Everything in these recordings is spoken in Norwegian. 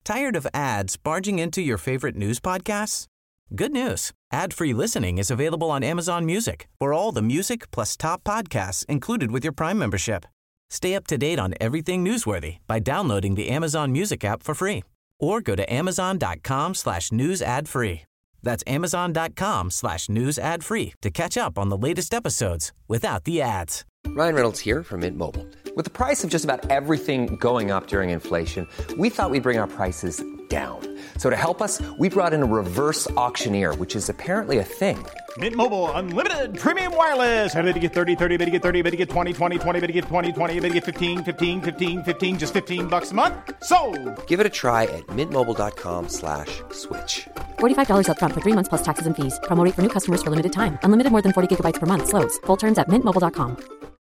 Tired of ads barging into your favorite news podcasts? Good news. Ad-free listening is available on Amazon Music for all the music plus top podcasts included with your Prime membership. Stay up to date on everything newsworthy by downloading the Amazon Music app for free or go to amazon.com/news ad free. That's amazon.com/news ad free to catch up on the latest episodes without the ads. Ryan Reynolds here from Mint Mobile. With the price of just about everything going up during inflation, we thought we'd bring our prices down. So to help us, we brought in a reverse auctioneer, which is apparently a thing. Mint Mobile Unlimited Premium Wireless. How to get 30, 30, how to get 30, how to get 20, 20, 20, how to get 20, 20, how to get 15, 15, 15, 15, just $15 a month? Sold! Give it a try at mintmobile.com/switch. $45 up front for 3 months plus taxes and fees. Promo rate for new customers for limited time. Unlimited more than 40 gigabytes per month. Slows full terms at mintmobile.com.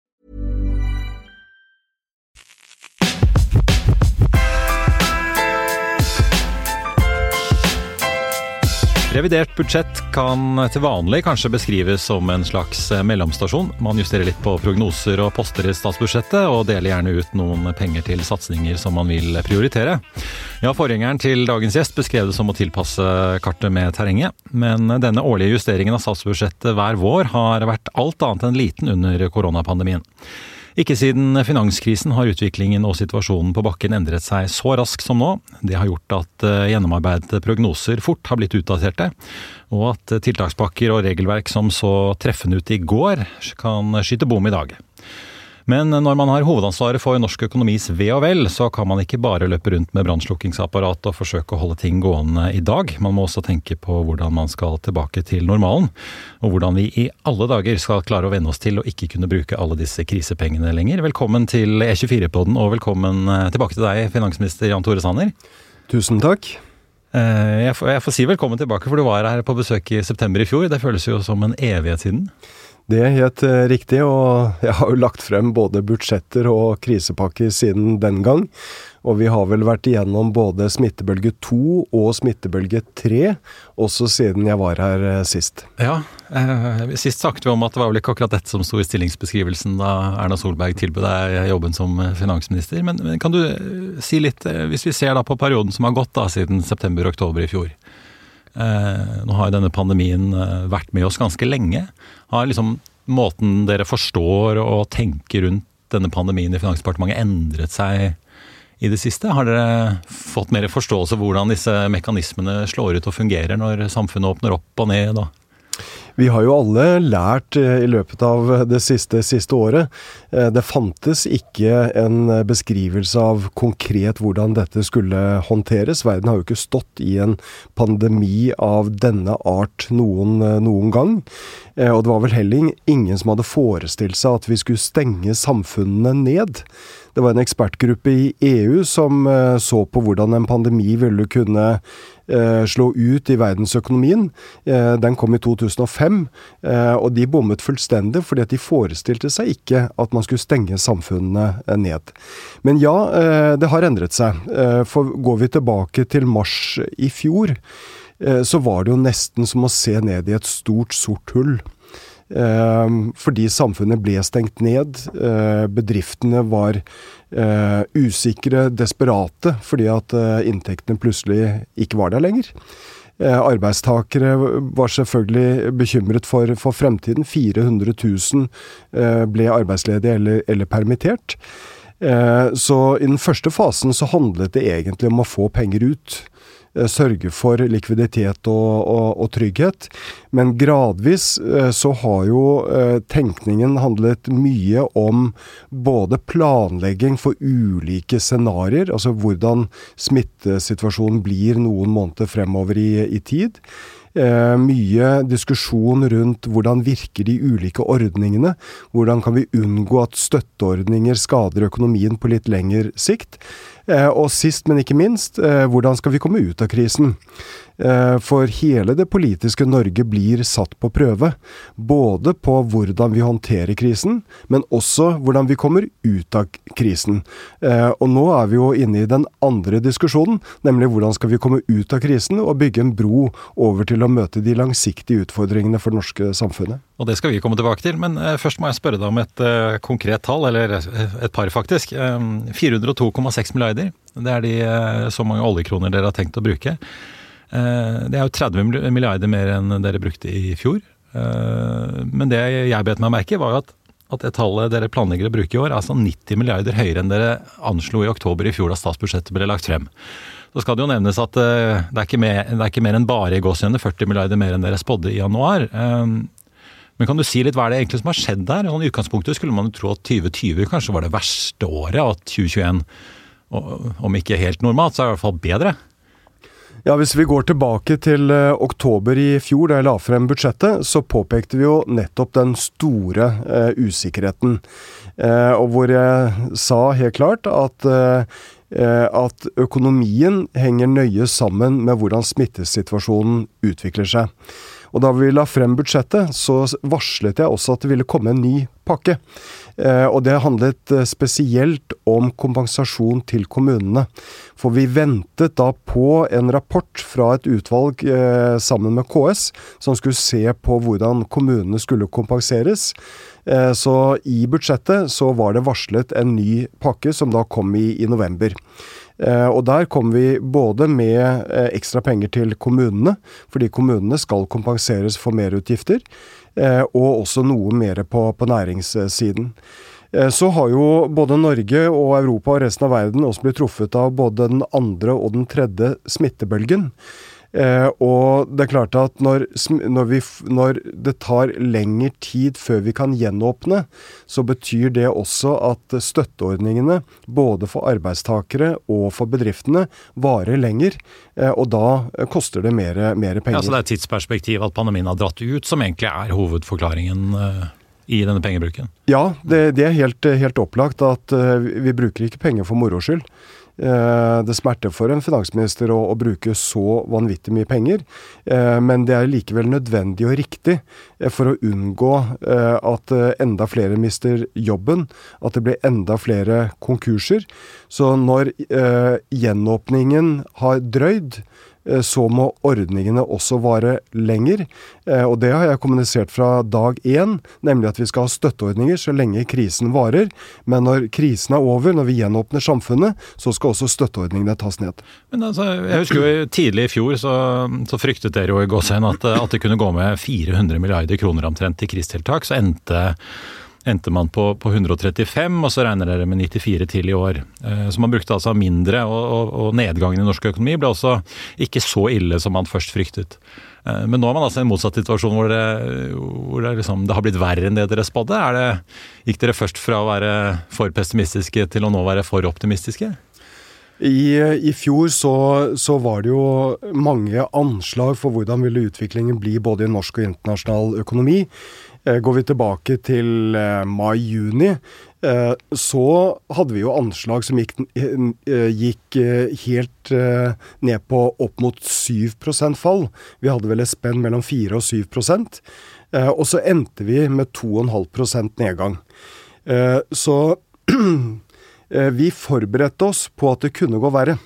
Revidert budsjett kan til vanlig kanskje beskrives som en slags mellomstasjon. Man justerer litt på prognoser og poster i statsbudsjettet, og deler gjerne ut noen penger til satsinger som man vil prioritere. Ja, forgjengeren til dagens gjest beskrev det som å tilpasse kartet med terrenget, men denne årlige justeringen av statsbudsjettet hver vår har vært alt annet enn liten under koronapandemien. Ikke siden finanskrisen har utviklingen og situasjonen på bakken endret seg så raskt som nå. Det har gjort at gjennomarbeidede prognoser fort har blitt utdaterte, og at tiltakspakker og regelverk som så treffende ut i går kan skyte bom i dag. Men når man har hovedansvaret for norsk økonomis ve og vel, så kan man ikke bare løpe rundt med brannslukkingsapparat og forsøke å holde ting gående i dag. Man må også tenke på hvordan man skal tilbake til normalen, og hvordan vi i alle dager skal klare å venne oss til å ikke kunne bruke alle disse krisepengene lenger. Velkommen til E24-podden, og velkommen tilbake til deg, finansminister Jan Tore Sanner. Tusen takk. Jeg får si velkommen tilbake, for du var her på besøk i september i fjor. Det føles jo som en evighet siden. Det er helt riktig, og jeg har jo lagt frem både budsjetter og krisepakker siden den gang, og vi har vel vært igjennom både smittebølge 2 og smittebølge 3, også siden jeg var her sist. Ja, sist snakket vi om at det var vel ikke akkurat dette som stod i stillingsbeskrivelsen da Erna Solberg tilbød deg jobben som finansminister, men kan du si litt, hvis vi ser da på perioden som har gått da siden september-oktober i fjor? Nå har jo denne pandemien vært med oss ganske lenge. Har liksom måten dere forstår og tenker rundt denne pandemien i Finansdepartementet endret seg i det siste? Har dere fått mer forståelse av hvordan disse mekanismene slår ut og fungerer når samfunnet åpner opp og ned da? Vi har jo alle lært i løpet av det siste året. Det fantes ikke en beskrivelse av konkret hvordan dette skulle håndteres. Verden har jo ikke stått i en pandemi av denne art noen gang. Og det var vel heller ingen som hadde forestilt seg at vi skulle stenge samfunnene ned. Det var en ekspertgruppe i EU som så på hvordan en pandemi ville kunne slå ut i verdensøkonomien. Den kom i 2005, og de bommet fullstendig fordi at de forestilte seg ikke at man skulle stenge samfunnene ned. Men ja, det har endret seg. For går vi tilbake til mars i fjor, så var det jo nesten som å se ned i et stort sort hull. Fordi samfunnet ble stengt ned, bedriftene var usikre, desperate, fordi at inntektene plutselig ikke var der lenger. Arbeidstakere var selvfølgelig bekymret for fremtiden. 400 000 ble arbeidsledige eller permittert. Så i den første fasen så handlet det egentlig om å få penger ut. Sørge for likviditet og trygghet. Men gradvis så har jo tenkningen handlet mye om både planlegging for ulike scenarier, altså hvordan smittesituasjonen blir noen måneder fremover i tid. Mye diskusjon rundt hvordan virker de ulike ordningene, hvordan kan vi unngå at støtteordninger skader økonomien på litt lengre sikt, og sist, men ikke minst, hvordan skal vi komme ut av krisen? For hele det politiske Norge blir satt på prøve, både på hvordan vi håndterer krisen, men også hvordan vi kommer ut av krisen. Og nå er vi jo inne i den andre diskusjonen, nemlig hvordan skal vi komme ut av krisen og bygge en bro over til å møte de langsiktige utfordringene for det norske samfunnet. Og det skal vi komme tilbake til, men først må jeg spørre deg om et konkret tall, eller et par faktisk. 402,6 milliarder milliarder. Det så mange oljekroner dere har tenkt å bruke. Det jo 30 milliarder mer enn dere brukte i fjor. Men det jeg bet meg merke var jo at det tallet dere planlegger å bruke i år, altså 90 milliarder høyere enn dere anslo i oktober i fjor da statsbudsjettet ble lagt frem. Så skal det jo nevnes at det ikke mer enn bare i gåsehudene 40 milliarder mer enn dere spådde i januar. Men kan du si litt hva det egentlig som har skjedd der? Sånn, I utgangspunktet skulle man jo tro at 2020 kanskje var det verste året, og at 2021, om ikke helt normalt, så i hvert fall bedre. Ja, hvis vi går tilbake til oktober i fjor, da jeg la frem budsjettet, så påpekte vi jo nettopp den store usikkerheten. Og hvor jeg sa helt klart at økonomien henger nøye sammen med hvordan smittesituasjonen utvikler seg. Og da vi la frem budsjettet, så varslet jeg også at det ville komme en ny pakke. Og det handlet spesielt om kompensasjon til kommunene. For vi ventet da på en rapport fra et utvalg sammen med KS, som skulle se på hvordan kommunene skulle kompenseres. Så i budsjettet så var det varslet en ny pakke som da kom i november. Og der kom vi både med ekstra penger til kommunene, fordi kommunene skal kompenseres for merutgifter, og også noe mer på næringssiden. Så har jo både Norge og Europa og resten av verden også blitt truffet av både den andre og den tredje smittebølgen. Og det klart at når det tar lengre tid før vi kan gjenåpne, så betyr det også at støtteordningene både for arbeidstakere og for bedriftene varer lenger, og da koster det mer penger. Ja, så det tidsperspektiv at pandemien har dratt ut som egentlig hovedforklaringen i denne pengebruken? Ja, det helt opplagt at vi bruker ikke penger for moro skyld. Det smerter for en finansminister å bruke så vanvittig mye penger, men det likevel nødvendig og riktig for å unngå at enda flere mister jobben, at det blir enda flere konkurser. Så når gjenåpningen har drøyd, så må ordningene også vare lenger, og det har jeg kommunisert fra dag 1, nemlig at vi skal ha støtteordninger så lenge krisen varer, men når krisen over, når vi gjenåpner samfunnet, så skal også støtteordningene tas ned. Men altså, jeg husker jo tidlig i fjor så fryktet dere jo i gåsehud at det kunne gå med 400 milliarder kroner omtrent til krisetiltak, så endte man på 135, og så regner dere med 94 til i år. Så man brukte altså mindre, og nedgangen i norsk økonomi ble også ikke så ille som man først fryktet. Men nå man altså i en motsatt situasjon hvor det har blitt verre enn det dere spådde. Gikk dere først fra å være for pessimistiske til å nå være for optimistiske? I fjor så var det jo mange anslag for hvordan ville utviklingen bli både i norsk og internasjonal økonomi. Går vi tilbake til mai-juni, så hadde vi jo anslag som gikk helt ned på opp mot 7% fall. Vi hadde vel et spenn mellom 4 og 7%, og så endte vi med 2,5% nedgang. Så vi forberedte oss på at det kunne gå verre.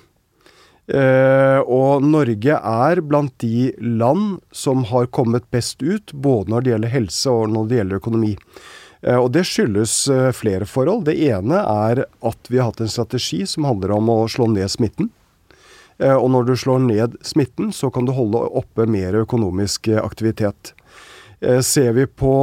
Og Norge blant de land som har kommet best ut, både når det gjelder helse og når det gjelder økonomi. Og det skyldes flere forhold. Det ene at vi har hatt en strategi som handler om å slå ned smitten. Og når du slår ned smitten, så kan du holde oppe mer økonomisk aktivitet. Ser vi på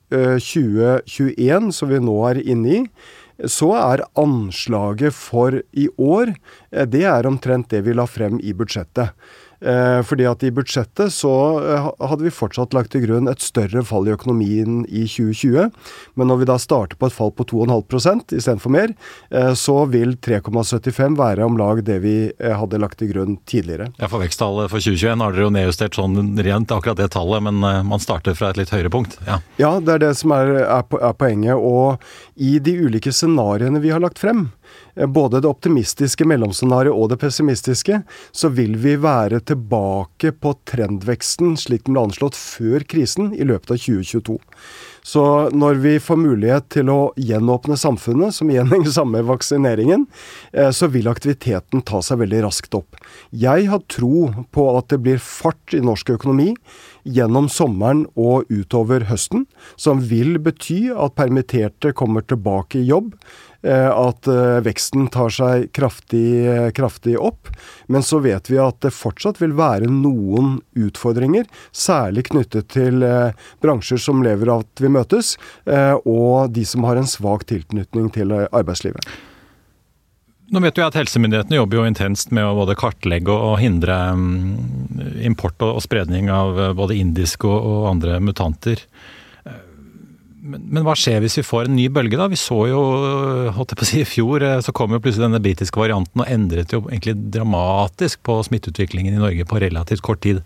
2021, som vi nå inne i, så anslaget for i år, det omtrent det vi la frem i budsjettet. Fordi at i budsjettet så hadde vi fortsatt lagt til grunn et større fall i økonomien i 2020, men når vi da starter på et fall på 2,5% i stedet for mer, så vil 3,75 være om lag det vi hadde lagt til grunn tidligere. Ja, for veksttallet for 2021 har dere jo nedjustert sånn rent akkurat det tallet, men man starter fra et litt høyere punkt. Ja, det det som poenget, og i de ulike scenariene vi har lagt frem, både det optimistiske mellomscenariet og det pessimistiske, så vil vi være tilbake på trendveksten slik den ble anslått før krisen i løpet av 2022. Så når vi får mulighet til å gjenåpne samfunnet, som igjen henger sammen med vaksineringen, så vil aktiviteten ta seg veldig raskt opp. Jeg har tro på at det blir fart i norsk økonomi gjennom sommeren og utover høsten, som vil bety at permitterte kommer tilbake i jobb, at veksten tar seg kraftig opp, men så vet vi at det fortsatt vil være noen utfordringer, særlig knyttet til bransjer som lever av at vi møtes, og de som har en svak tilknytning til arbeidslivet. Nå vet vi at helsemyndighetene jobber jo intenst med å både kartlegge og hindre import og spredning av både indiske og andre mutanter. Men hva skjer hvis vi får en ny bølge da? Vi så jo, holdt jeg på å si, i fjor, så kom jo plutselig denne britiske varianten og endret jo egentlig dramatisk på smitteutviklingen i Norge på relativt kort tid.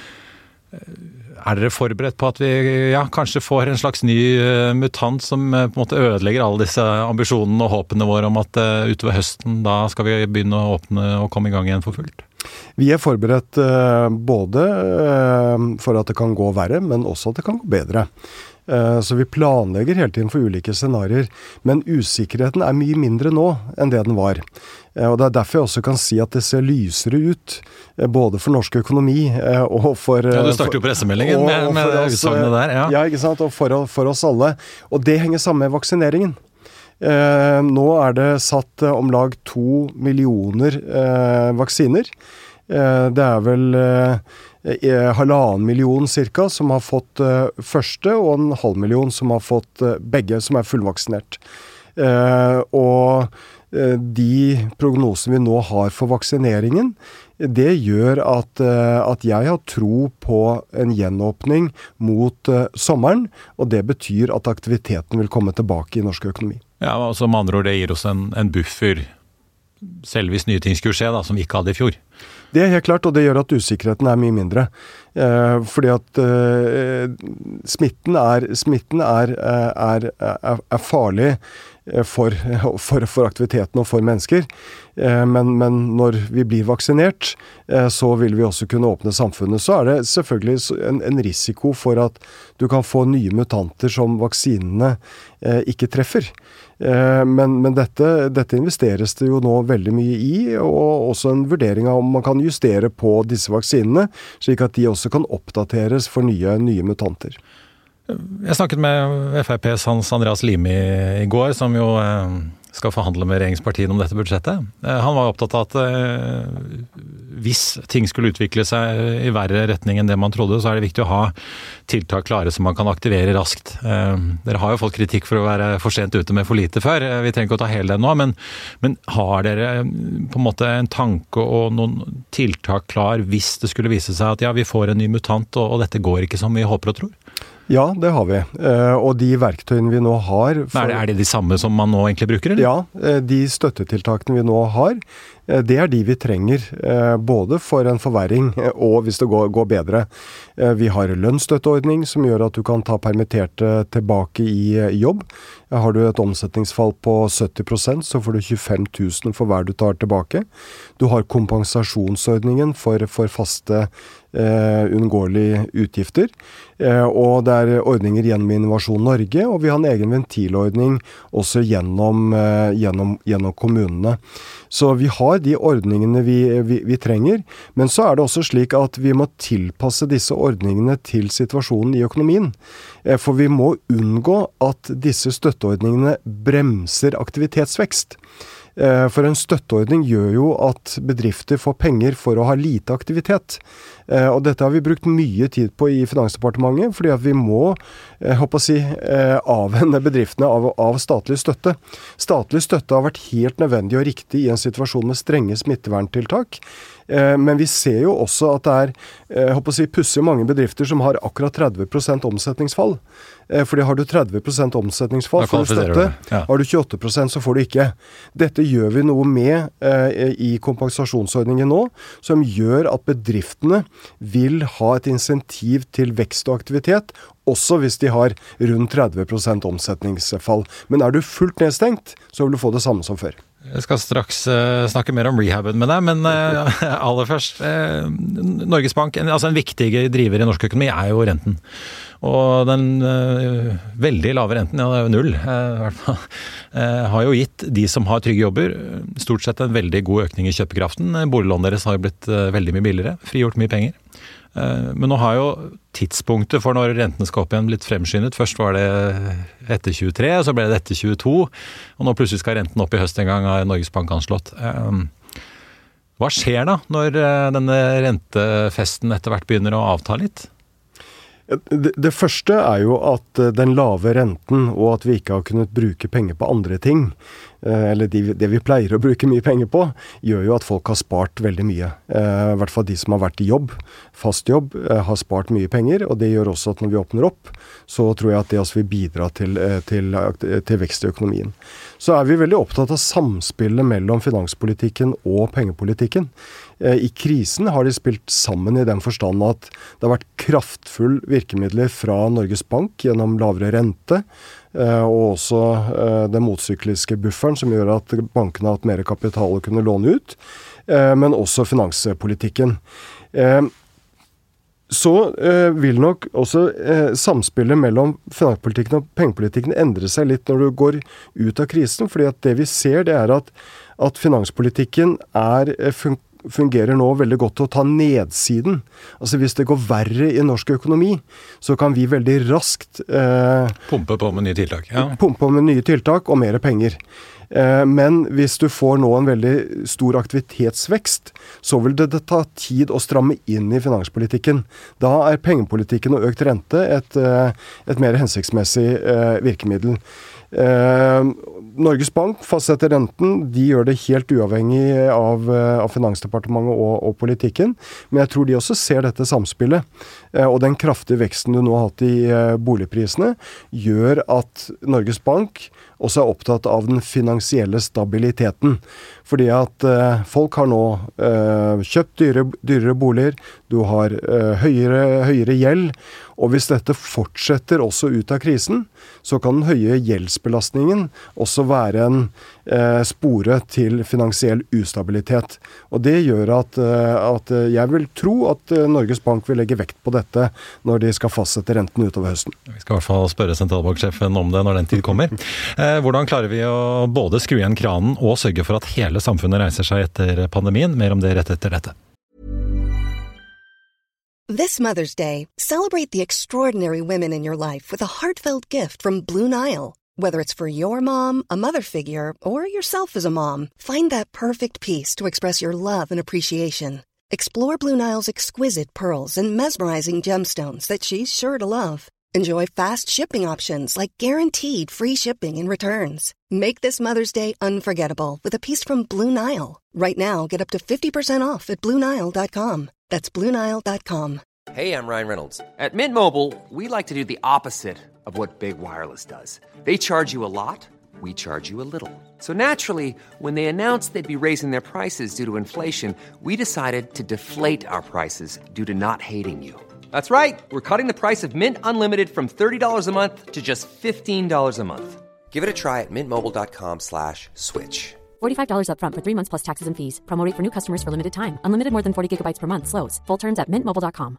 Er dere forberedt på at vi kanskje får en slags ny mutant som på en måte ødelegger alle disse ambisjonene og håpene våre om at utover høsten da skal vi begynne å åpne og komme i gang igjen for fullt? Vi er forberedt både for at det kan gå verre, men også at det kan gå bedre. Så vi planlegger hele tiden for ulike scenarier, men usikkerheten er mye mindre nå enn det den var. Og det er derfor jeg også kan si at det ser lysere ut, både for norsk økonomi og for... Ja, du starter jo pressemeldingen med utsagnet der, ja. Ja, ikke sant, og for oss alle. Og det henger sammen med vaksineringen. Nå er det satt om lag 2 millioner vaksiner. Det er vel 1,5 million cirka som har fått første, og 0,5 million som har fått begge, som er fullvaksinert. Og de prognosene vi nå har for vaksineringen, det gjør at jeg har tro på en gjenåpning mot sommeren, og det betyr at aktiviteten vil komme tilbake i norsk økonomi. Ja, altså med andre ord, det gir oss en buffer, selv hvis nye ting skulle skje da, som vi ikke hadde i fjor. Det er helt klart, og det gjør at usikkerheten er mye mindre. Fordi at smitten er farlig for aktiviteten og for mennesker. Men når vi blir vaksinert, så vil vi også kunne åpne samfunnet. Så er det selvfølgelig en risiko for at du kan få nye mutanter som vaksinene ikke treffer. Men dette investeres det jo nå veldig mye i, og også en vurdering av om man kan justere på disse vaksinene, slik at de også kan oppdateres for nye mutanter. Jeg snakket med FrPs Hans Andreas Limi i går, som jo skal forhandle med regjeringspartiene om dette budsjettet. Han var opptatt av at hvis ting skulle utvikle seg i verre retning enn det man trodde, så er det viktig å ha tiltak klare som man kan aktivere raskt. Dere har jo fått kritikk for å være for sent ute med for lite før. Vi trenger ikke å ta hele det nå, men har dere på en måte en tanke og noen tiltak klar hvis det skulle vise seg at vi får en ny mutant, og dette går ikke som vi håper og tror? Ja, det har vi. Og de verktøyene vi nå har... Er det de samme som man nå egentlig bruker, eller? Ja, de støttetiltakene vi nå har, det er de vi trenger, både for en forverring og hvis det går bedre. Vi har lønnsstøtteordning som gjør at du kan ta permitterte tilbake i jobb. Har du et omsetningsfall på 70%, så får du 25 000 for hver du tar tilbake. Du har kompensasjonsordningen for faste uunngåelige utgifter, og det er ordninger gjennom Innovasjon Norge, og vi har en egen ventilordning også gjennom kommunene. Så vi har de ordningene vi trenger, men så er det også slik at vi må tilpasse disse ordningene til situasjonen i økonomien. For vi må unngå at disse støtteordningene bremser aktivitetsvekst. For en støtteordning gjør jo at bedrifter får penger for å ha lite aktivitet. Og dette har vi brukt mye tid på i Finansdepartementet, fordi at vi må avhende bedriftene av statlig støtte. Statlig støtte har vært helt nødvendig og riktig i en situasjon med strenge smitteverntiltak. Men vi ser jo også at det er pussig mange bedrifter som har akkurat 30% omsetningsfall. Fordi har du 30% omsetningsfall får du støtte, har du 28% så får du ikke. Dette gjør vi noe med i kompensasjonsordningen nå, som gjør at bedriftene vil ha et insentiv til vekst og aktivitet, også hvis de har rundt 30% omsetningsfall. Men er du fullt nedstengt, så vil du få det samme som før. Jeg skal straks snakke mer om rehaben med deg, men aller først, Norges Bank, altså en viktig driver i norsk økonomi jo renten. Og den veldig lave renten, det jo null, i hvert fall, har jo gitt de som har trygge jobber, stort sett en veldig god økning i kjøpekraften. Boliglån deres har jo blitt veldig mye billigere, frigjort mye penger. Men nå har jo tidspunktet for når renten skal opp igjen blitt fremskyndet. Først var det etter 23, så ble det etter 22, og nå plutselig skal renten opp i høst en gang av Norges Bank anslått. Hva skjer da når denne rentefesten etter hvert begynner å avta litt? Det første jo at den lave renten og at vi ikke har kunnet bruke penger på andre ting, eller det vi pleier å bruke mye penger på, gjør jo at folk har spart veldig mye. I hvert fall de som har vært i jobb, fast jobb, har spart mye penger, og det gjør også at når vi åpner opp, så tror jeg at det også vil bidra til vekst i økonomien. Så vi veldig opptatt av samspillet mellom finanspolitikken og pengepolitikken. I krisen har de spilt sammen i den forstand at det har vært kraftfull virkemidler fra Norges Bank gjennom lavere rente, og også den motsykliske bufferen som gjør at bankene har hatt mer kapital å kunne låne ut, men også finanspolitikken. Så vil nok også samspillet mellom finanspolitikken og pengepolitikken endre seg litt når du går ut av krisen, fordi at det vi ser det at finanspolitikken fungerer nå veldig godt til å ta nedsiden. Altså hvis det går verre i norsk økonomi, så kan vi veldig raskt pumpe på med nye tiltak. Ja. Pumpe på med nye tiltak og mer penger. Men hvis du får nå en veldig stor aktivitetsvekst, så vil det ta tid å stramme inn i finanspolitikken. Da pengepolitikken og økt rente et mer hensiktsmessig virkemiddel. Norges Bank fastsetter renten, de gjør det helt uavhengig av Finansdepartementet og politikken, men jeg tror de også ser dette samspillet, og den kraftige veksten du nå har hatt i boligprisene gjør at Norges Bank også opptatt av den finansielle stabiliteten, fordi at folk har nå kjøpt dyrere boliger, du har høyere gjeld, og hvis dette fortsetter også ut av krisen, så kan den høye gjeldsbelastningen også være en spore til finansiell ustabilitet. Og det gjør at jeg vil tro at Norges Bank vil legge vekt på dette når de skal fastsette renten utover høsten. Vi skal i hvert fall spørre sentralbanksjefen om det når den tid kommer. Hvordan klarer vi å både skru igjen kranen og sørge for at hele samfunnet reiser seg etter pandemien? Mer om det rett etter dette. This Mother's Day, celebrate the extraordinary women in your life with a heartfelt gift from Blue Nile. Whether it's for your mom, a mother figure, or yourself as a mom, find that perfect piece to express your love and appreciation. Explore Blue Nile's exquisite pearls and mesmerizing gemstones that she's sure to love. Enjoy fast shipping options like guaranteed free shipping and returns. Make this Mother's Day unforgettable with a piece from Blue Nile. Right now, get up to 50% off at BlueNile.com. That's BlueNile.com. Hey, I'm Ryan Reynolds. At Mint Mobile, we like to do the opposite of what Big Wireless does. They charge you a lot, we charge you a little. So naturally, when they announced they'd be raising their prices due to inflation, we decided to deflate our prices due to not hating you. That's right. We're cutting the price of Mint Unlimited from $30 a month to just $15 a month. Give it a try at mintmobile.com/switch. $45 up front for 3 months plus taxes and fees. Promo rate for new customers for limited time. Unlimited more than 40 gigabytes per month. Slows full terms at mintmobile.com.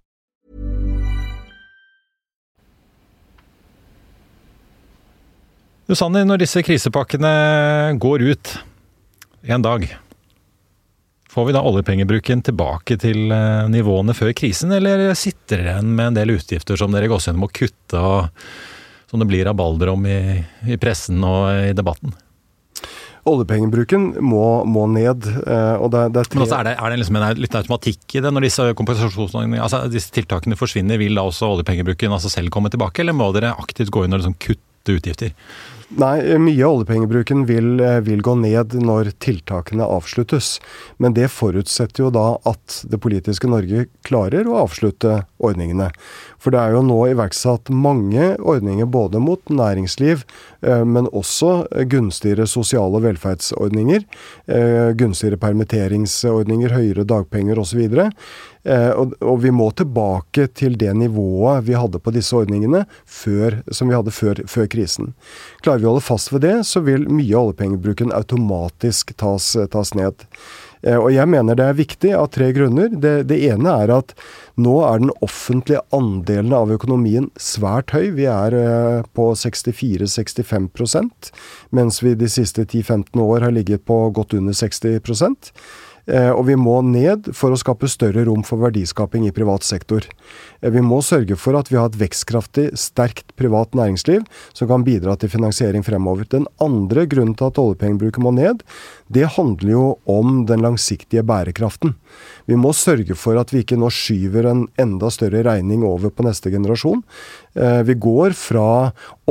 Susanne, når disse krisepakkene går ut en dag, får vi da oljepengebruken tilbake til nivåene før krisen, eller sitter dere igjen med en del utgifter som dere går gjennom å kutte, og som det blir rabalder om i pressen og i debatten? Oljepengebruken må ned, og det Men også er det liksom en litt automatikk i det? Når disse kompensasjonsordningene, altså disse tiltakene forsvinner, vil da også oljepengebruken altså selv komme tilbake, eller må dere aktivt gå inn og liksom kutte utgifter? Nei, mye av oljepengebruken vil gå ned når tiltakene avsluttes. Men det forutsetter jo da at det politiske Norge klarer å avslutte ordningene. For det jo nå iverksatt mange ordninger både mot næringsliv, men også gunstigere sosiale velferdsordninger, gunstigere permitteringsordninger, høyere dagpenger osv. Og vi må tilbake til det nivået vi hadde på disse ordningene som vi hadde før krisen. Klarer klarer vi å holde fast ved det, så vil mye av oljepengebruken automatisk tas ned. Og jeg mener det er viktig av 3 grunner. Det ene er at nå er den offentlige andelen av økonomien svært høy. Vi er på 64-65%, mens vi de siste 10-15 år har ligget på godt under 60%. Og vi må ned for å skape større rom for verdiskaping i privat sektor. Vi må sørge for at vi har et vekstkraftig, sterkt privat næringsliv som kan bidra til finansiering fremover. Den andre grunnen til at oljepengebruken må ned, det handler jo om den langsiktige bærekraften. Vi må sørge for at vi ikke nå skyver en enda større regning over på neste generasjon. Vi går fra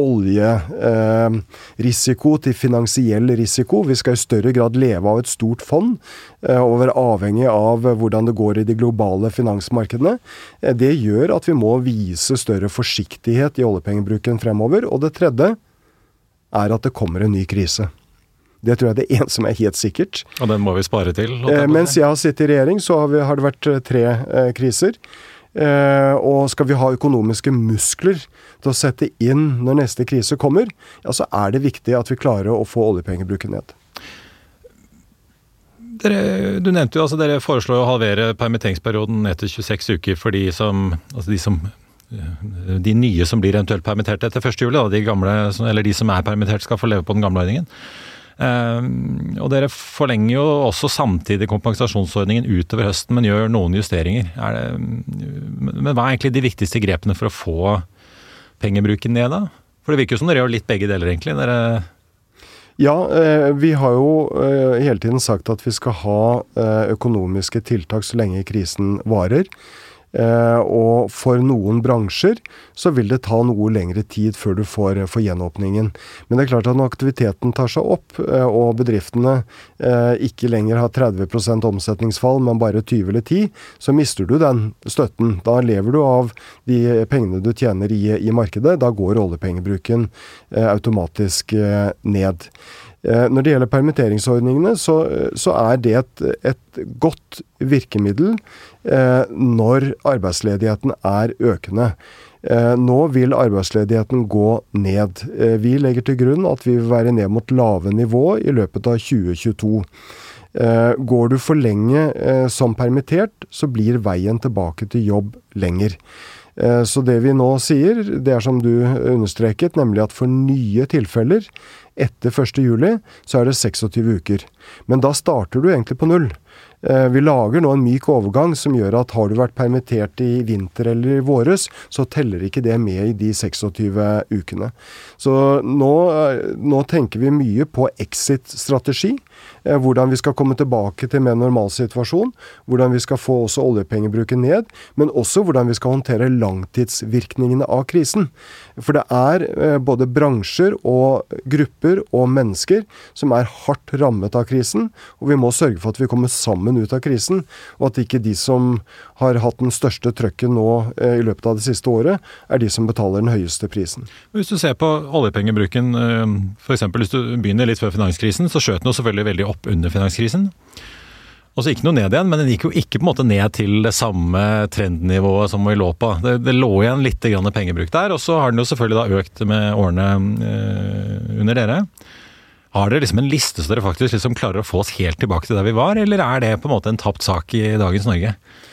oljerisiko til finansiell risiko. Vi skal i større grad leve av et stort fond og være avhengig av hvordan det går i de globale finansmarkedene. Det gjør at vi må vise større forsiktighet i oljepengebruken fremover. Og det tredje er at det kommer en ny krise. Det tror jeg det en som er helt sikkert. Og den må vi spare til? Mens jeg har sittet i regjering, så har det vært 3 kriser. Og skal vi ha økonomiske muskler til å sette inn når neste krise kommer, ja, så er det viktig at vi klarer å få oljepengebruken ned. Du nevnte jo, altså dere foreslår å halvere permitteringsperioden ned til 26 uker for de nye som blir eventuelt permittert etter 1. juli, de gamle, eller de som er permittert skal få leve på den gamle ordningen. Og dere forlenger jo også samtidig kompensasjonsordningen utover høsten, men gjør noen justeringer. Men hva er egentlig de viktigste grepene for å få pengebruken ned da? For det virker jo som dere gjør litt begge deler egentlig. Ja, vi har jo hele tiden sagt at vi skal ha økonomiske tiltak så lenge krisen varer. Og for noen bransjer så vil det ta noe lengre tid før du får gjenåpningen. Men det er klart at når aktiviteten tar seg opp, og bedriftene ikke lenger har 30% omsetningsfall, men bare 20 eller 10, så mister du den støtten. Da lever du av de pengene du tjener i markedet. Da går oljepengebruken automatisk ned. Når det gjelder permitteringsordningene, så er det et godt virkemiddel når arbeidsledigheten er økende. Nå vil arbeidsledigheten gå ned. Vi legger til grunn at vi vil være ned mot lave nivå i løpet av 2022. Går du for lenge som permittert, så blir veien tilbake til jobb lenger. Så det vi nå sier, det er som du understreket, nemlig at for nye tilfeller etter 1. juli, så er det 26 uker. Men da starter du egentlig på null. Vi lager nå en myk overgang som gjør at har du vært permittert i vinter eller i våres, så teller ikke det med i de 26 ukene. Så nå tenker vi mye på exit-strategi, hvordan vi skal komme tilbake til mer normal situasjon, hvordan vi skal få også oljepengebruken ned, men også hvordan vi skal håndtere langtidsvirkningene av krisen. For det er både bransjer og grupper og mennesker som er hardt rammet av krisen, og vi må sørge for at vi kommer sammen ut av krisen, og at ikke de som har hatt den største trøkken nå i løpet av det siste året, er de som betaler den høyeste prisen. Hvis du ser på oljepengebruken, for eksempel hvis du begynner litt før finanskrisen, så skjøt den jo selvfølgelig veldig opp under finanskrisen. Og så gikk den jo ned igjen, men den gikk jo ikke på en måte ned til det samme trendnivået som vi lå på. Det lå igjen litt grann pengebruk der, og så har den jo selvfølgelig da økt med årene under dere. Har dere liksom en liste så dere faktisk liksom klarer å få oss helt tilbake til der vi var, eller er det på en måte en tapt sak i dagens Norge?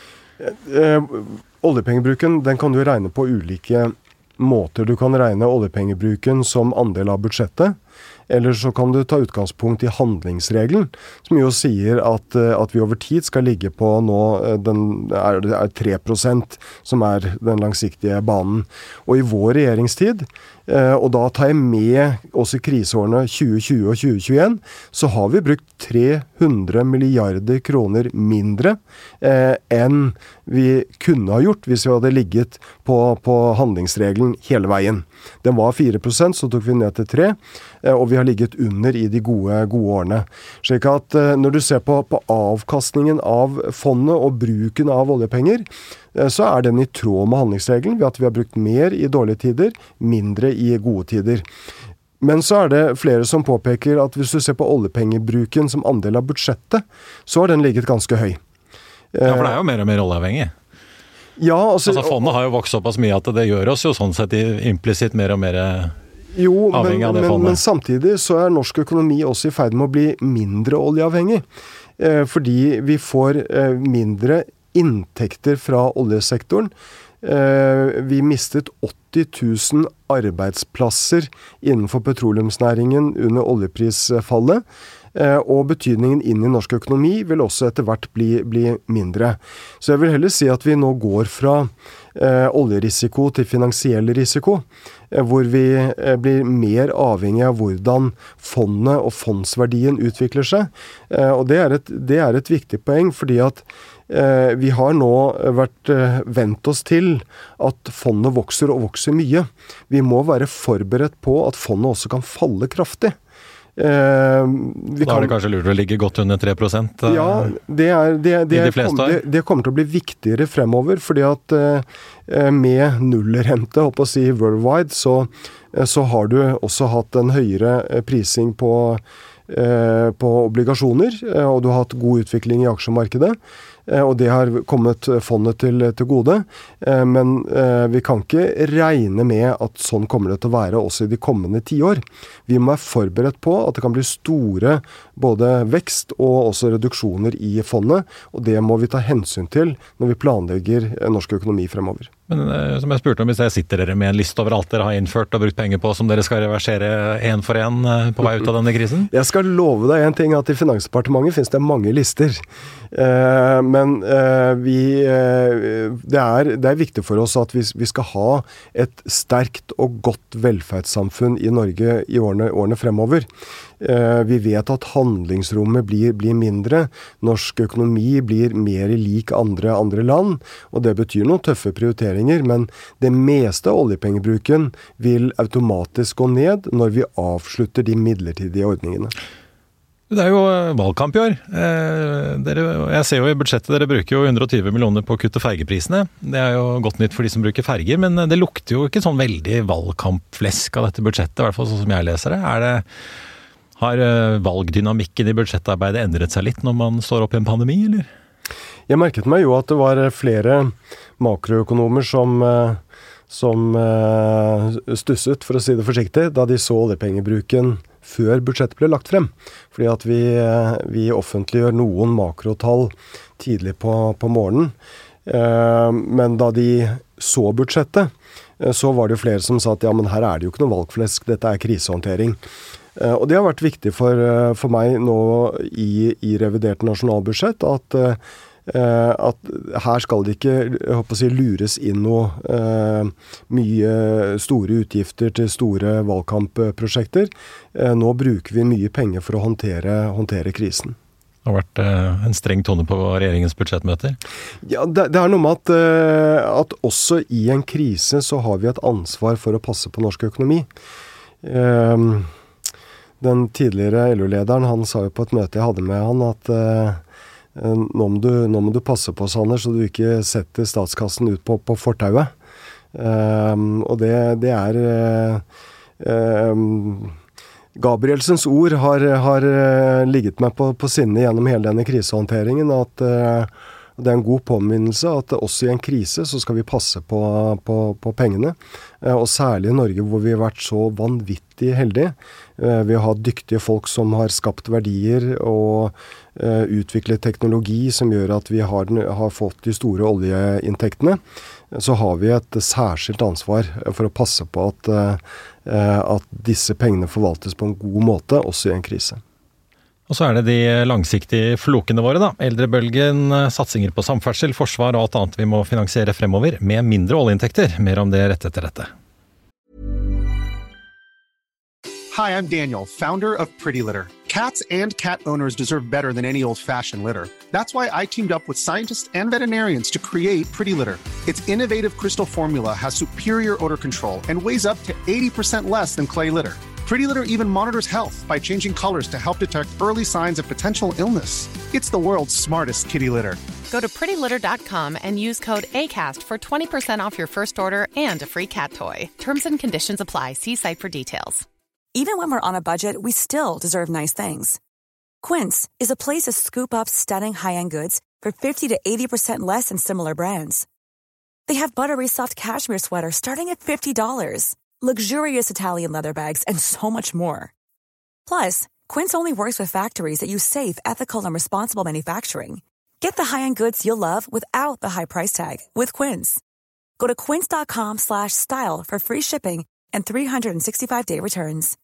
Oljepengebruken, den kan du regne på ulike måter. Du kan regne oljepengebruken som andel av budsjettet, eller så kan du ta utgangspunkt i handlingsregelen, som jo sier at vi over tid skal ligge på nå, det er 3% som er den langsiktige banen. Og i vår regjeringstid, og da tar jeg med også kriseårene 2020 og 2021, så har vi brukt 300 milliarder kroner mindre enn vi kunne ha gjort hvis vi hadde ligget på handlingsregelen hele veien. Den var 4%, så tok vi ned til 3%, og vi har ligget under i de gode årene. Slik at når du ser på avkastningen av fondet og bruken av oljepenger, så er den i tråd med handlingsregelen ved at vi har brukt mer i dårlige tider, mindre i gode tider. Men så er det flere som påpeker at hvis du ser på oljepengebruken som andel av budsjettet, så har den ligget ganske høy. Ja, for det er jo mer og mer oljeavhengig. Ja, altså fondet har jo vokst såpass mye at det gjør oss jo sånn sett implisitt mer og mer Jo, avhengig av det fondet. Men samtidig så norsk økonomi også I ferd med å bli mindre oljeavhengig. Fordi vi får mindre inntekter fra oljesektoren. Vi mistet 80 000 arbeidsplasser innenfor petroleumsnæringen under oljeprisfallet, og betydningen inn I norsk økonomi vil også etter hvert bli mindre. Så jeg vil heller si at vi nå går fra oljerisiko til finansiell risiko, hvor vi blir mer avhengig av hvordan fondet og fondsverdien utvikler seg. Og det er et viktig poeng, fordi at vi har nå vent oss til at fondet vokser og vokser mye. Vi må være forberedt på at fondet også kan falle kraftig. Da er det kanskje lurt å ligge godt under 3%? Ja, det kommer til å bli viktigere fremover, fordi at med nullrente, håper å si worldwide, så har du også hatt en høyere prising på obligasjoner, og du har hatt god utvikling I aksjemarkedet. Og det har kommet fondet til gode, men vi kan ikke regne med at sånn kommer det til å være også I de kommende 10 år. Vi må være forberedt på at det kan bli store både vekst og også reduksjoner I fondet, og det må vi ta hensyn til når vi planlegger norsk økonomi fremover. Men som jeg spurte om, hvis jeg sitter dere med en liste over alt dere har innført og brukt penger på som dere skal reversere en for en på vei ut av denne krisen? Jeg skal love deg en ting, at I Finansdepartementet finnes det mange lister. Men det er viktig for oss at vi skal ha et sterkt og godt velferdssamfunn I Norge I årene fremover. Vi vet at handlingsrommet blir mindre, norsk økonomi blir mer lik andre land, og det betyr noen tøffe prioriteringer, men det meste av oljepengebruken vil automatisk gå ned når vi avslutter de midlertidige ordningene. Det er jo valgkamp I år. Jeg ser jo I budsjettet, dere bruker jo 120 millioner på å kutte fergeprisene. Det er jo godt nytt for de som bruker ferger, men det lukter jo ikke sånn veldig valgkampflesk av dette budsjettet, I hvert fall sånn som jeg leser det. Har valgdynamikken I budsjettarbeidet endret seg litt når man står opp I en pandemi, eller? Jeg merket meg jo at det var flere makroøkonomer som stusset, for å si det forsiktig, da de så oljepengebruken før budsjettet ble lagt frem. Fordi at vi offentliggjør noen makrotall tidlig på morgenen. Men da de så budsjettet, så var det jo flere som sa at ja, men her det jo ikke noe valgflesk, dette krisehåndtering. Og det har vært viktig for meg nå I revidert nasjonalbudsjett at her skal det ikke, jeg håper å si, lures inn noe mye store utgifter til store valgkampprosjekter. Nå bruker vi mye penger for å håndtere krisen. Det har vært en streng tone på regjeringens budsjettmøter? Ja, det noe med at også I en krise så har vi et ansvar for å passe på norsk økonomi. Den tidligere LO-lederen, han sa jo på et møte jeg hadde med han at nå må du passe på, Sanner, så du ikke setter statskassen ut på fortauet. Og det Gabrielsens ord har ligget meg på sinne gjennom hele denne krisehåndteringen, at det en god påminnelse at også I en krise så skal vi passe på pengene, og særlig I Norge hvor vi har vært så vanvittig heldige. Vi har dyktige folk som har skapt verdier og utviklet teknologi som gjør at vi har fått de store oljeinntektene. Så har vi et særskilt ansvar for å passe på at disse pengene forvaltes på en god måte, også I en krise. Og så det de langsiktige flokene våre da. Eldrebølgen, satsinger på samferdsel, forsvar og alt annet vi må finansiere fremover med mindre oljeinntekter. Mer om det rett etter dette. Hi, I'm Daniel, founder of Pretty Litter. Cats and cat owners deserve better than any old-fashioned litter. That's why I teamed up with scientists and veterinarians to create Pretty Litter. Its innovative crystal formula has superior odor control and weighs up to 80% less than clay litter. Pretty Litter even monitors health by changing colors to help detect early signs of potential illness. It's the world's smartest kitty litter. Go to prettylitter.com and use code ACAST for 20% off your first order and a free cat toy. Terms and conditions apply. See site for details. Even when we're on a budget, we still deserve nice things. Quince is a place to scoop up stunning high-end goods for 50 to 80% less than similar brands. They have buttery soft cashmere sweaters starting at $50, luxurious Italian leather bags, and so much more. Plus, Quince only works with factories that use safe, ethical, and responsible manufacturing. Get the high-end goods you'll love without the high price tag with Quince. Go to quince.com/style for free shipping and 365-day returns.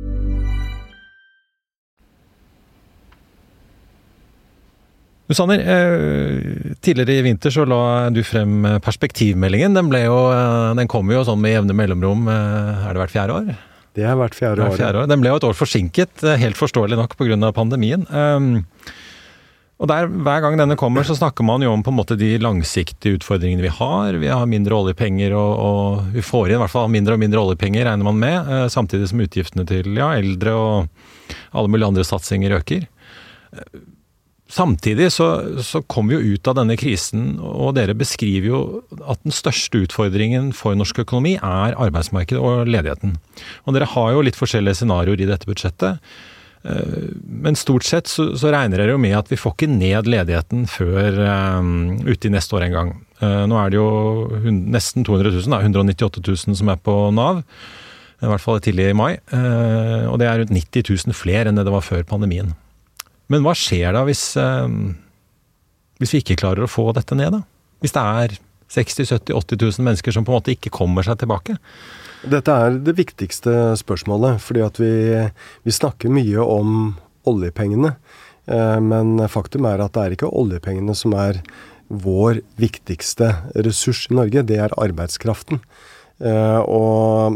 Susanner, tidligere I vinter så la du frem perspektivmeldingen. Den kom jo sånn med jevne mellomrom, det hvert 4. år? Det har vært 4. år. Den ble jo et år forsinket, helt forståelig nok på grunn av pandemien. Og hver gang denne kommer så snakker man jo om på en måte de langsiktige utfordringene vi har. Vi har mindre oljepenger og vi får inn I hvert fall mindre og mindre oljepenger, regner man med, samtidig som utgiftene til eldre og alle mulige andre satsinger øker. Samtidig så kommer vi jo ut av denne krisen, og dere beskriver jo at den største utfordringen for norsk økonomi arbeidsmarkedet og ledigheten. Og dere har jo litt forskjellige scenarioer I dette budsjettet, men stort sett så regner dere jo med at vi får ikke ned ledigheten før ute I neste år en gang. Nå det jo nesten 200 000, 198 000 som på NAV, I hvert fall tidlig I mai, og det rundt 90 000 flere enn det var før pandemien. Men hva skjer da hvis vi ikke klarer å få dette ned da? Hvis det 60, 70, 80 000 mennesker som på en måte ikke kommer seg tilbake? Dette det viktigste spørsmålet, fordi at vi snakker mye om oljepengene, men faktum at det ikke oljepengene som vår viktigste ressurs I Norge, det arbeidskraften. Og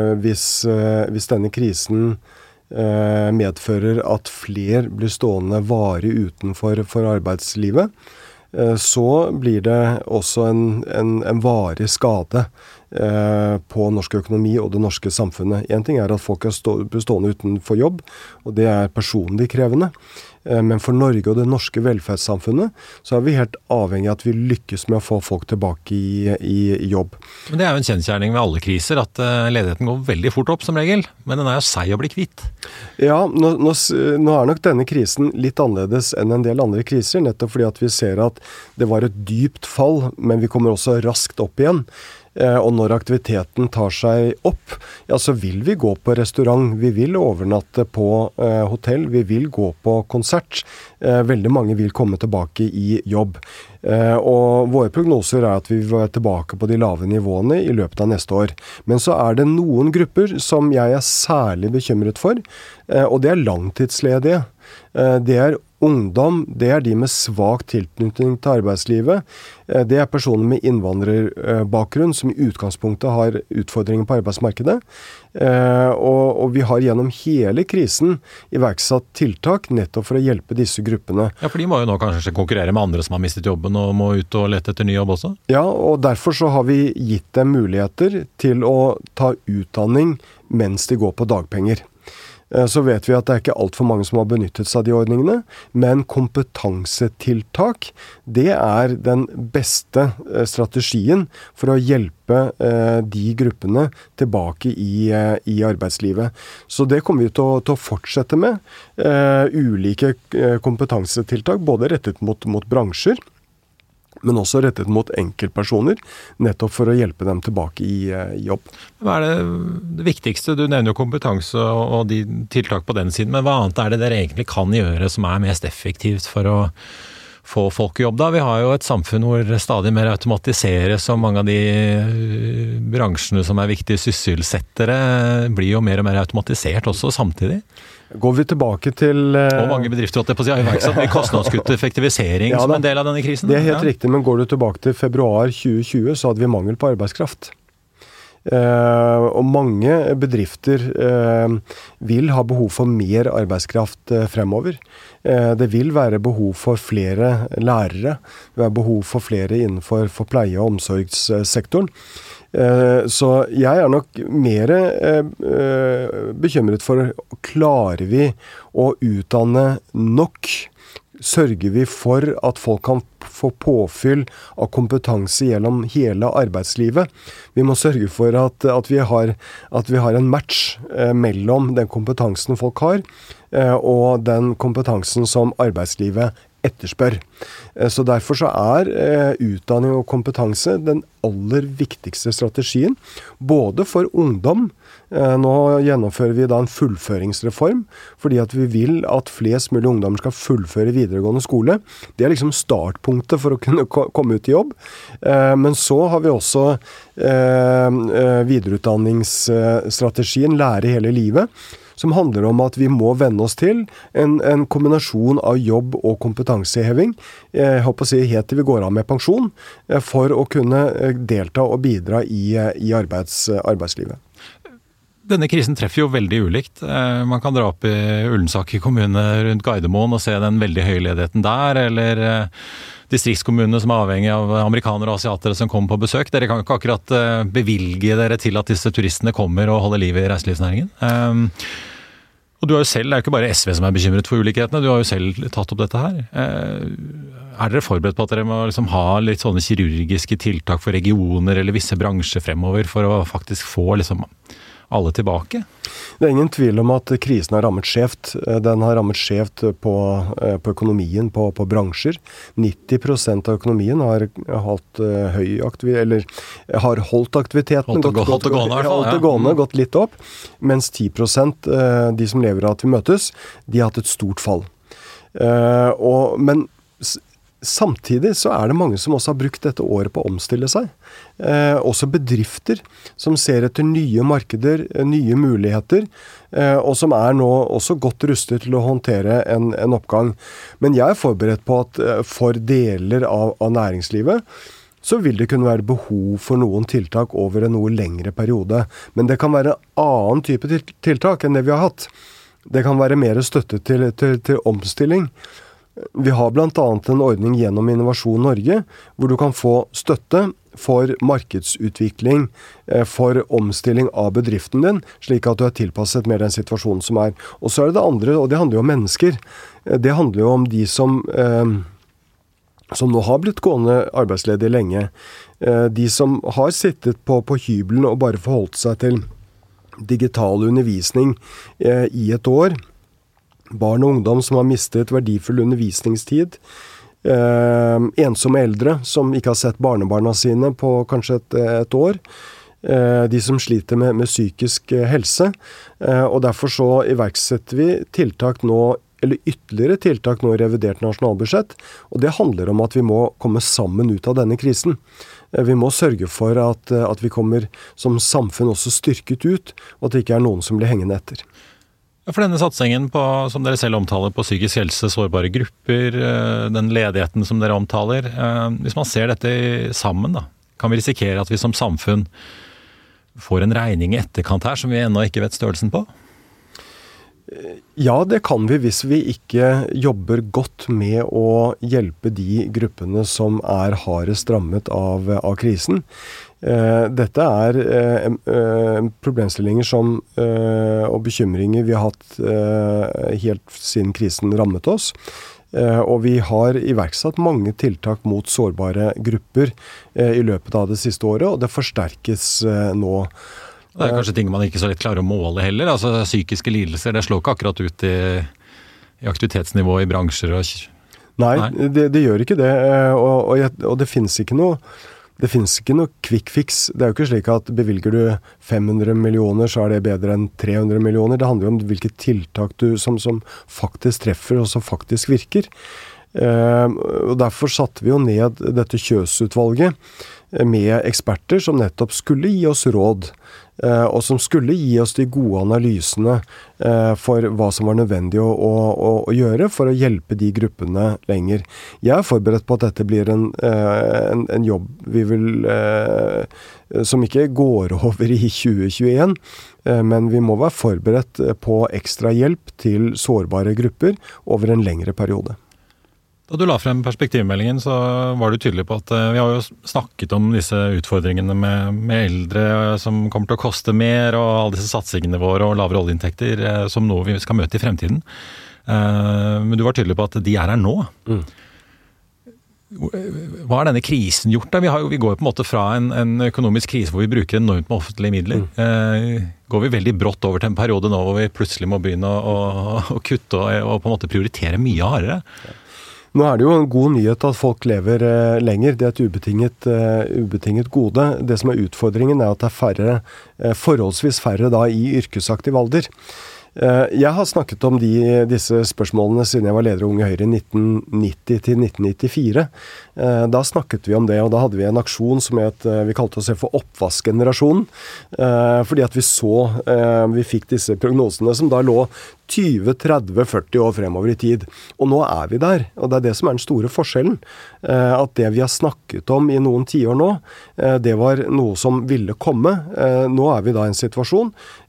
hvis denne krisen medfører at flere blir stående varig utenfor arbeidslivet, så blir det også en varig skade på norsk økonomi og det norske samfunnet. En ting at folk blir stående utenfor jobb, og det personlig krevende. Men for Norge og det norske velferdssamfunnet så vi helt avhengig av at vi lykkes med å få folk tilbake I jobb. Men det jo en kjensgjerning ved alle kriser at ledigheten går veldig fort opp som regel, men den jo seig å bli kvitt. Ja, nå nok denne krisen litt annerledes enn en del andre kriser, nettopp fordi at vi ser at det var et dypt fall, men vi kommer også raskt opp igjen. Og når aktiviteten tar seg opp, ja, så vil vi gå på restaurant, vi vil overnatte på hotell, vi vil gå på konsert. Veldig mange vil komme tilbake I jobb. Og våre prognoser at vi vil være tilbake på de lave nivåene I løpet av neste år. Men så det noen grupper som jeg særlig bekymret for, og det langtidsledige. Det ungdom, det de med svak tilknytning til arbeidslivet. Det personer med innvandrerbakgrunn som I utgangspunktet har utfordringer på arbeidsmarkedet. Og vi har gjennom hele krisen iverksatt tiltak nettopp for å hjelpe disse gruppene. Ja, for de må jo nå kanskje konkurrere med andre som har mistet jobben og må ut og lete etter ny jobb også? Ja, og derfor så har vi gitt dem muligheter til å ta utdanning mens de går på dagpenger. Så vet vi at det ikke alt for mange som har benyttet seg av de ordningene, men kompetansetiltak, det den beste strategien for å hjelpe de gruppene tilbake I arbeidslivet. Så det kommer vi til å fortsette med, ulike kompetansetiltak, både rettet mot bransjer, men også rettet mot enkeltpersoner, nettopp for å hjelpe dem tilbake I jobb. Hva det viktigste? Du nevner jo kompetanse og de tiltak på den siden, men hva annet det dere egentlig kan gjøre som mest effektivt for å få folk I jobb da? Vi har jo et samfunn hvor stadig mer automatiseres, og mange av de bransjene som viktige sysselsettere blir jo mer og mer automatisert også samtidig. Går vi tilbake til... Og mange bedrifter har iverksatt med kostnadskutt og effektivisering som en del av denne krisen. Det helt riktig, men går du tilbake til februar 2020, så hadde vi mangel på arbeidskraft. Og mange bedrifter vil ha behov for mer arbeidskraft fremover. Det vil være behov for flere lærere, det vil være behov for flere innenfor pleie- og omsorgssektoren. Så jeg nok mer bekymret for klarer vi å utdanne nok? Sørger vi for at folk kan få påfyll av kompetanse gjennom hele arbeidslivet? Vi må sørge for at vi har en match mellom den kompetansen folk har og den kompetansen som arbeidslivet etterspør. Så derfor så utdanning og kompetanse den aller viktigste strategien, både for ungdom. Nå gjennomfører vi da en fullføringsreform, fordi at vi vil at flest mulig ungdommer skal fullføre videregående skole. Det liksom startpunktet for å kunne komme ut i jobb. Men så har vi også videreutdanningsstrategien Lære hele livet, som handler om at vi må vende oss til en kombinasjon av jobb og kompetanseheving, jeg håper å si helt til vi går av med pensjon, for å kunne delta og bidra i arbeidslivet. Denne krisen treffer jo veldig ulikt. Man kan dra opp i Ullensaker kommune rundt Gardermoen og se den veldig høye ledigheten der, eller distriktskommunene som avhengig av amerikanere og asiatere som kommer på besøk. Dere kan ikke akkurat bevilge dere til at disse turistene kommer og holder liv i reiselivsnæringen. Og du har jo selv, det er jo ikke bare SV som bekymret for ulikhetene, du har jo selv tatt opp dette her. Dere forberedt på at dere må liksom ha litt sånne kirurgiske tiltak for regioner eller visse bransjer fremover for å faktisk få liksom alle tilbake? Det ingen tvil om at krisen har rammet skjevt. Den har rammet skjevt på økonomien, på bransjer. 90% av økonomien har holdt holdt aktiviteten. Holdt det gående i hvert fall. Holdt det gående, gått litt opp. Mens 10%, de som lever av at vi møtes, de har hatt et stort fall. Men samtidig så det mange som også har brukt dette året på å omstille seg. Også bedrifter som ser etter nye markeder, nye muligheter, og som nå også godt rustet til å håndtere en oppgang. Men jeg forberedt på at for deler av næringslivet, så vil det kunne være behov for noen tiltak over en noe lengre periode. Men det kan være en annen type tiltak enn det vi har hatt. Det kan være mer støtte til omstilling. Vi har blant annet en ordning gjennom Innovasjon Norge, hvor du kan få støtte for markedsutvikling, for omstilling av bedriften din, slik at du tilpasset mer den situasjonen som Og så det andre, og det handler jo om mennesker. Det handler jo om de som nå har blitt gående arbeidsledige lenge. De som har sittet på hybelen og bare forholdt seg til digital undervisning i et år. Barn og ungdom som har mistet verdifull undervisningstid. Ensomme eldre som ikke har sett barnebarna sine på kanskje et år. De som sliter med psykisk helse. Og derfor så iverksetter vi tiltak nå, eller ytterligere tiltak nå i revidert nasjonalbudsjett. Og det handler om at vi må komme sammen ut av denne krisen. Vi må sørge for at vi kommer som samfunn også styrket ut, og at det ikke noen som blir hengende etter. For denne satsingen på, som dere selv omtaler, på psykisk helse, sårbare grupper, den ledigheten som dere omtaler, hvis man ser dette sammen da, kan vi risikere at vi som samfunn får en regning i etterkant her som vi ennå ikke vet størrelsen på? Ja, det kan vi hvis vi ikke jobber godt med å hjelpe de gruppene som hardest rammet av krisen. Dette problemstillinger som, og bekymringer vi har hatt helt siden krisen rammet oss. Og vi har iverksatt mange tiltak mot sårbare grupper i løpet av det siste året, og det forsterkes nå. Det kanskje ting man ikke så lett klarer å måle heller. Altså psykiske lidelser, det slår ikke akkurat ut i aktivitetsnivå i bransjer og... Nei. Det gjør ikke det. Og det finnes ikke noe quick fix. Det jo ikke slik at bevilger du 500 millioner, så det bedre enn 300 millioner. Det handler om hvilke tiltak du som faktisk treffer og som faktisk virker. Og derfor satte vi jo ned dette Kjøs-utvalget med eksperter som nettopp skulle gi oss råd, og som skulle gi oss de gode analysene for hva som var nødvendig å gjøre for å hjelpe de gruppene lenger. Jeg forberedt på at dette blir en jobb vi vil, som ikke går over i 2021, men vi må være forberedt på ekstra hjelp til sårbare grupper over en lengre periode. Da du la frem perspektivmeldingen, så var du tydelig på at vi har jo snakket om disse utfordringene med eldre som kommer til å koste mer, og alle disse satsingene våre og lavere oljeinntekter som noe vi skal møte i fremtiden. Men du var tydelig på at de her nå. Hva har denne krisen gjort da? Vi går på en måte fra en økonomisk krise hvor vi bruker enormt med offentlige midler. Går vi veldig brått over til en periode nå hvor vi plutselig må begynne å kutte og på en måte prioritere mye hardere? Nå det jo en god nyhet at folk lever lenger. Det et ubetinget gode. Det som utfordringen at det færre, forholdsvis færre da i yrkesaktiv alder. Jeg har snakket om disse spørsmålene siden jeg var leder av Unge Høyre i 1990 til 1994. Da snakket vi om det, og da hadde vi en aksjon som vi kalte oss for oppvaskgenerasjonen, fordi at vi fikk disse prognosene som da lå 20, 30, 40 år fremover i tid. Og nå vi der, og det det som den store forskjellen. At det vi har snakket om i noen tiår nå, det var noe som ville komme. Nå vi da i en situasjon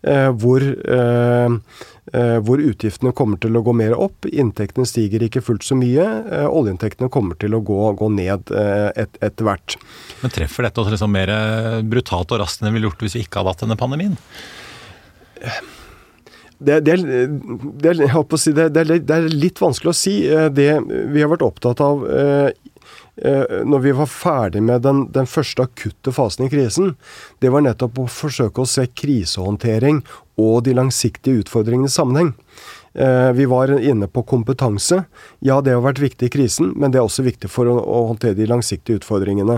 hvor utgiftene kommer til å gå mer opp, inntektene stiger ikke fullt så mye, oljeinntektene kommer til å gå ned etter hvert. Men treffer dette også liksom mer brutalt og raskt enn det ville gjort hvis vi ikke hadde hatt denne pandemien? Det litt vanskelig å si. Det vi har vært opptatt av når vi var ferdig med den første akutte fasen i krisen, det var nettopp å forsøke å se krisehåndtering og de langsiktige utfordringene i sammenheng. Vi var inne på kompetanse. Ja, det har vært viktig i krisen, men det også viktig for å håndtere de langsiktige utfordringene.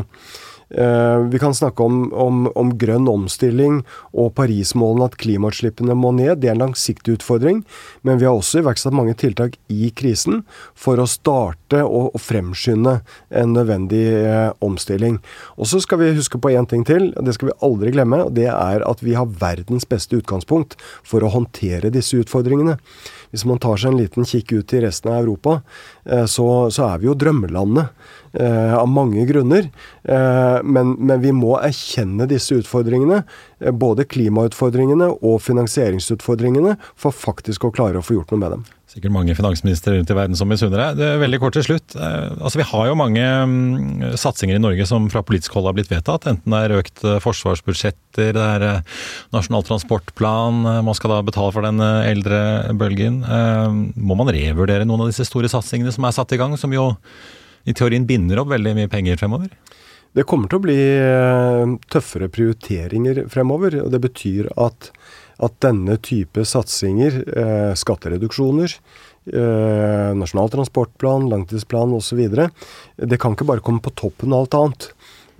Vi kan snakke om grønn omstilling og Paris-målene at klimautslippene må ned. Det en langsiktig utfordring, men vi har også iverksatt mange tiltak i krisen for å starte og fremskynde en nødvendig omstilling. Og så skal vi huske på en ting til, det skal vi aldri glemme, og det at vi har verdens beste utgangspunkt for å håndtere disse utfordringene. Hvis man tar seg en liten kikk ut i resten av Europa, så vi jo drømmelandet av mange grunner, men vi må erkjenne disse utfordringene, både klimautfordringene og finansieringsutfordringene, for faktisk å klare å få gjort noe med dem. Sikkert mange finansministre rundt i verden som misunner deg. Det veldig kort til slutt. Altså, vi har jo mange satsinger i Norge som fra politisk hold har blitt vedtatt, enten det økt forsvarsbudsjetter, det nasjonal transportplan, man skal da betale for den eldre bølgen. Må man revurdere noen av disse store satsingene som satt i gang, som jo i teorien binder opp veldig mye penger fremover? Det kommer til å bli tøffere prioriteringer fremover, og det betyr at denne type satsinger, skattereduksjoner, nasjonal transportplan, langtidsplan og så videre, det kan ikke bare komme på toppen av alt annet.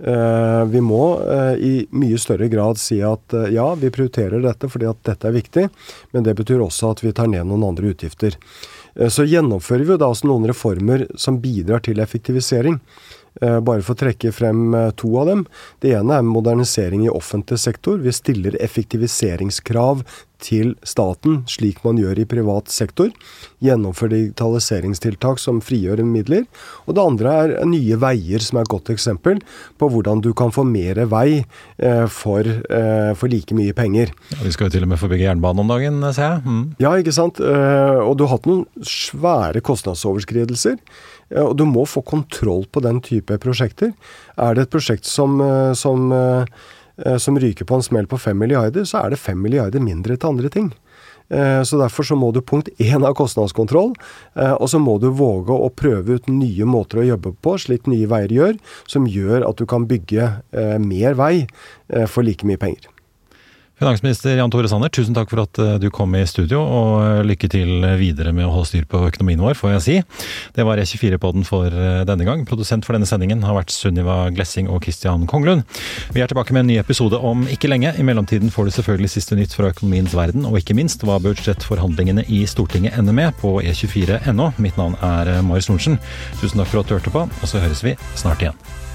Vi må i mye større grad si at ja, vi prioriterer dette fordi at dette viktig, men det betyr også at vi tar ned noen andre utgifter. Så gjennomfører vi da også noen reformer som bidrar til effektivisering. Bare for å trekke frem 2 av dem. Det ene modernisering i offentlig sektor. Vi stiller effektiviseringskrav til staten, slik man gjør i privat sektor. Gjennomfører digitaliseringstiltak som frigjør midler. Og det andre nye veier, som et godt eksempel på hvordan du kan få mer vei for like mye penger. Ja, vi skal jo til og med få bygge jernbanen om dagen, ser jeg. Ja, ikke sant? Og du har hatt noen svære kostnadsoverskridelser. Og du må få kontroll på den type prosjekter. Det et prosjekt som ryker på en smell på 5 milliarder, så det 5 milliarder mindre til andre ting. Så derfor så må du punkt 1 ha kostnadskontroll, og så må du våge å prøve ut nye måter å jobbe på, slik Nye Veier gjør, som gjør at du kan bygge mer vei for like mye penger. Finansminister Jan Tore Sanner, tusen takk for at du kom i studio, og lykke til videre med å holde styr på økonomien vår, får jeg si. Det var E24-podden for denne gang. Produsent for denne sendingen har vært Sunniva Glessing og Christian Konglund. Vi tilbake med en ny episode om ikke lenge. I mellomtiden får du selvfølgelig siste nytt fra økonomiens verden, og ikke minst hva budsjettforhandlingene i Stortinget ender med på E24.no. Mitt navn Marius Lorentzen. Tusen takk for at du hørte på, og så høres vi snart igjen.